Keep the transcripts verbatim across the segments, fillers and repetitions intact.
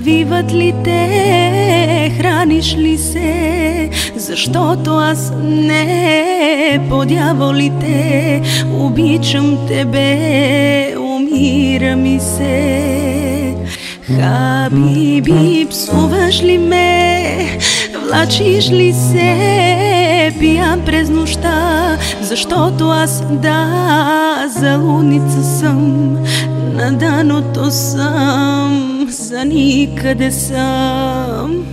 Завиват ли те, храниш ли се? Защото аз не по дяволите. Обичам тебе, умира ми се. Хабиби, псуваш ли ме? Влачиш ли се? Пиян през нощта, защото аз да, за луница съм, на дъното съм, за никъде съм.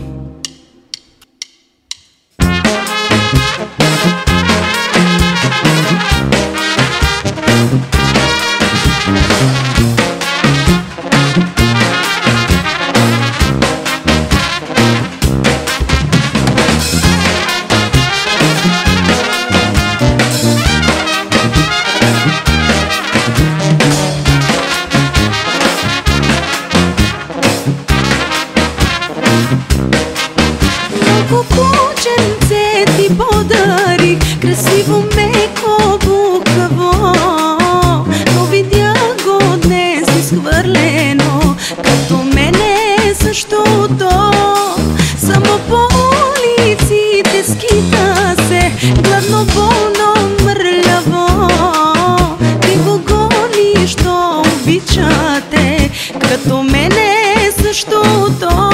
Кукученце ти подари, красиво, меко, букаво, но видя го днес изхвърлено, като мене същото. Само по улиците скита се, гладно, болно, мърляво. Ти го гониш, що обичате, като мене същото.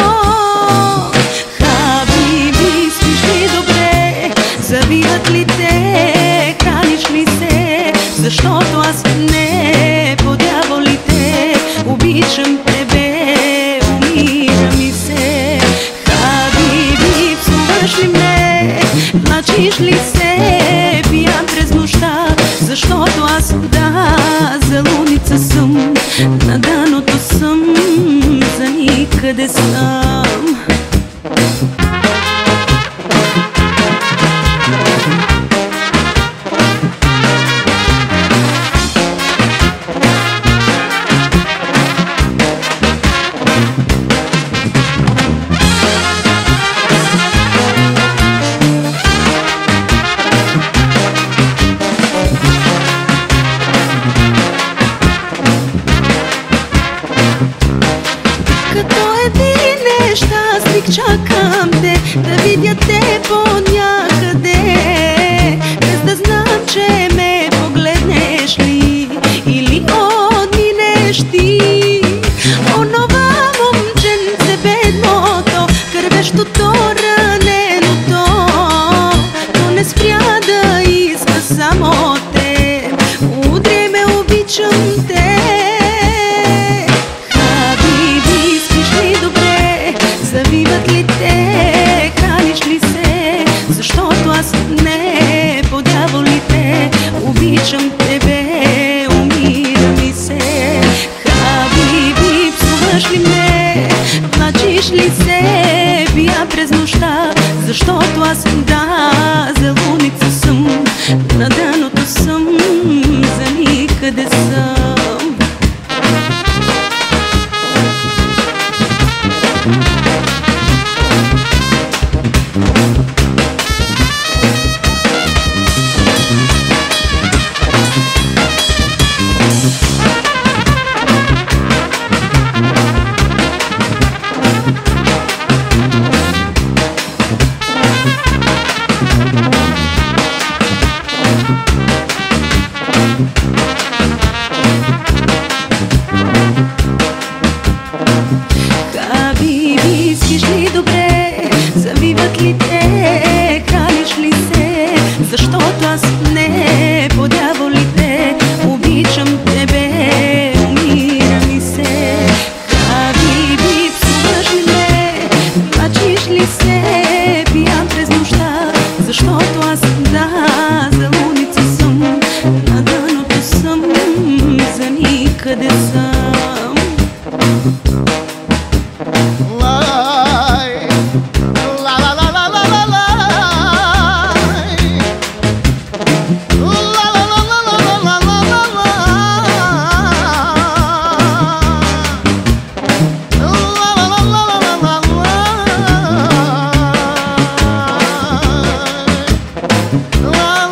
Завиват ли те, храниш ли се? Защото аз не по дяволите. Обичам тебе, умира ми се. Хабиби, псуваш ли ме? Плачиш ли се? Пиян през нощта, защото аз да, за луница съм, на дъното съм, за никъде съм. Като един нещастник чакам те, да видя те по някъде, без да знам, че ме погледнеш ли или отминеш ти. Онова момченце бедното, кървещото, раненото, то не спря да иска само те. Утре ме, обичам те. Завиват ли те, храниш ли се? Защото аз не по дяволите. Обичам тебе, умира ми се. Хабиби, псуваш ли ме? Плачиш ли се? Пия през нощта, защото аз да, за луница съм, на дъното съм, за никъде съм. Хабиби, искаш ли добре? Завиват ли те, храниш ли се? Защото аз не по дяволите. Обичам тебе, умира ми се. Хабиби, псуваш ли ме? Плачиш ли се? Пиян през нощта, защото аз да, за луница съм, на дъното съм, за никъде съм. Oh,